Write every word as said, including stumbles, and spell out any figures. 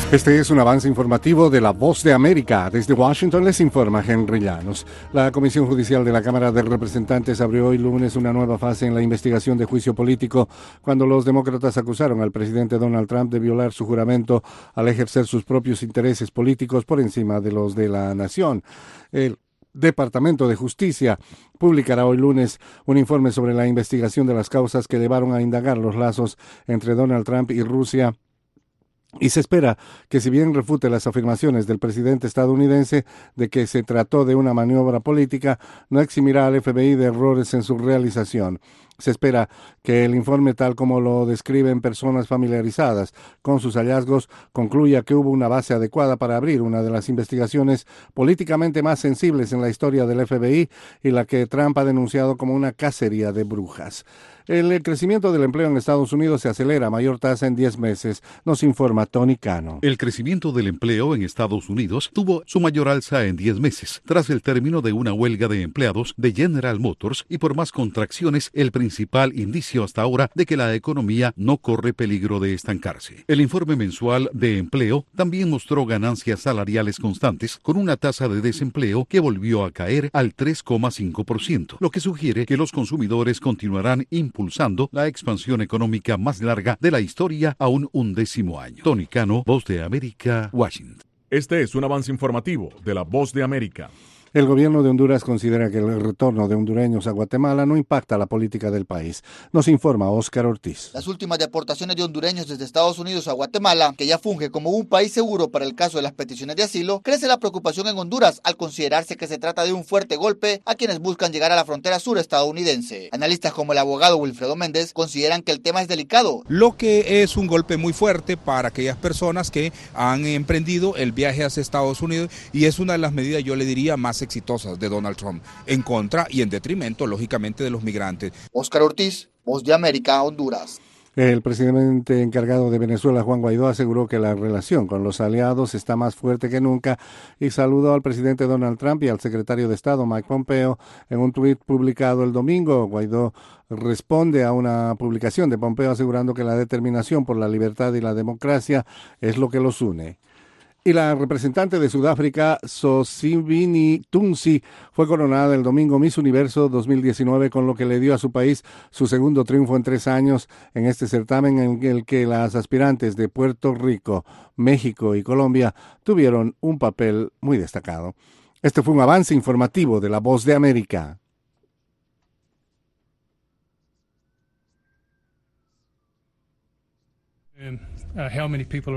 Este es un avance informativo de La Voz de América. Desde Washington les informa Henry Llanos. La Comisión Judicial de la Cámara de Representantes abrió hoy lunes una nueva fase en la investigación de juicio político cuando los demócratas acusaron al presidente Donald Trump de violar su juramento al ejercer sus propios intereses políticos por encima de los de la nación. El Departamento de Justicia publicará hoy lunes un informe sobre la investigación de las causas que llevaron a indagar los lazos entre Donald Trump y Rusia. Y se espera que, si bien refute las afirmaciones del presidente estadounidense de que se trató de una maniobra política, no eximirá al F B I de errores en su realización. Se espera que el informe, tal como lo describen personas familiarizadas con sus hallazgos, concluya que hubo una base adecuada para abrir una de las investigaciones políticamente más sensibles en la historia del F B I y la que Trump ha denunciado como una cacería de brujas. El crecimiento del empleo en Estados Unidos se acelera a mayor tasa en diez meses, nos informa Tony Cano. El crecimiento del empleo en Estados Unidos tuvo su mayor alza en diez meses, tras el término de una huelga de empleados de General Motors y por más contracciones, el principal indicio hasta ahora de que la economía no corre peligro de estancarse. El informe mensual de empleo también mostró ganancias salariales constantes, con una tasa de desempleo que volvió a caer al tres coma cinco por ciento, lo que sugiere que los consumidores continuarán impulsando la expansión económica más larga de la historia a un undécimo año. Tony Cano, Voz de América, Washington. Este es un avance informativo de la Voz de América. El gobierno de Honduras considera que el retorno de hondureños a Guatemala no impacta la política del país. Nos informa Óscar Ortiz. Las últimas deportaciones de hondureños desde Estados Unidos a Guatemala, que ya funge como un país seguro para el caso de las peticiones de asilo, crece la preocupación en Honduras al considerarse que se trata de un fuerte golpe a quienes buscan llegar a la frontera sur estadounidense. Analistas como el abogado Wilfredo Méndez consideran que el tema es delicado. Lo que es un golpe muy fuerte para aquellas personas que han emprendido el viaje hacia Estados Unidos, y es una de las medidas, yo le diría, más exitosas de Donald Trump, en contra y en detrimento, lógicamente, de los migrantes. Óscar Ortiz, Voz de América, Honduras. El presidente encargado de Venezuela, Juan Guaidó, aseguró que la relación con los aliados está más fuerte que nunca y saludó al presidente Donald Trump y al secretario de Estado, Mike Pompeo, en un tuit publicado el domingo. Guaidó responde a una publicación de Pompeo asegurando que la determinación por la libertad y la democracia es lo que los une. Y la representante de Sudáfrica, Sosibini Tunsi, fue coronada el domingo Miss Universo dos mil diecinueve, con lo que le dio a su país su segundo triunfo en tres años en este certamen, en el que las aspirantes de Puerto Rico, México y Colombia tuvieron un papel muy destacado. Este fue un avance informativo de La Voz de América. And, uh, how many people